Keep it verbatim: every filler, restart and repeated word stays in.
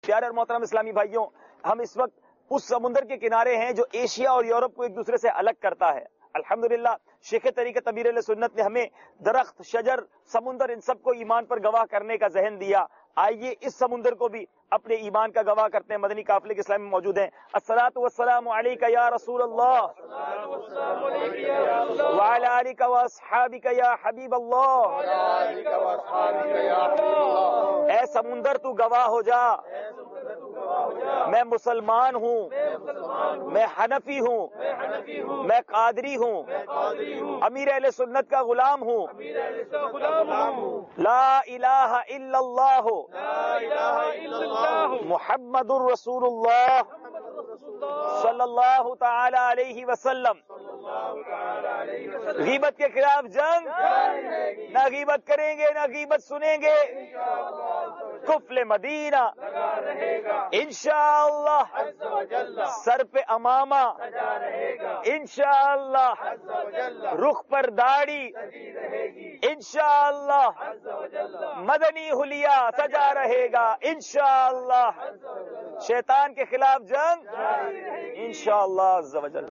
پیارے اور محترم اسلامی بھائیوں، ہم اس وقت اس سمندر کے کنارے ہیں جو ایشیا اور یورپ کو ایک دوسرے سے الگ کرتا ہے۔ الحمدللہ شیخ طریقت امیر اہل سنت نے ہمیں درخت، شجر، سمندر ان سب کو ایمان پر گواہ کرنے کا ذہن دیا۔ آئیے اس سمندر کو بھی اپنے ایمان کا گواہ کرتے ہیں۔ مدنی قافلے کے اسلام میں موجود ہیں۔ الصلاۃ والسلام علیک یا رسول اللہ وعلی آلک واصحابک یا حبیب اللہ۔ اے سمندر تو گواہ ہو جا، میں مسلمان ہوں، میں حنفی ہوں، میں قادری ہوں، امیر اہل سنت کا غلام ہوں، لا الہ الا اللہ محمد الرسول اللہ صلی اللہ تعالی علیہ وسلم۔ غیبت کے خلاف جنگ، نہ غیبت کریں گے نہ غیبت سنیں گے، کفل مدینہ انشاءاللہ، سر پہ امامہ انشاءاللہ، رخ پر داڑھی انشاءاللہ، مدنی حلیہ سجا رہے گا انشاءاللہ، شیطان کے خلاف جنگ انشاءاللہ عز و جل۔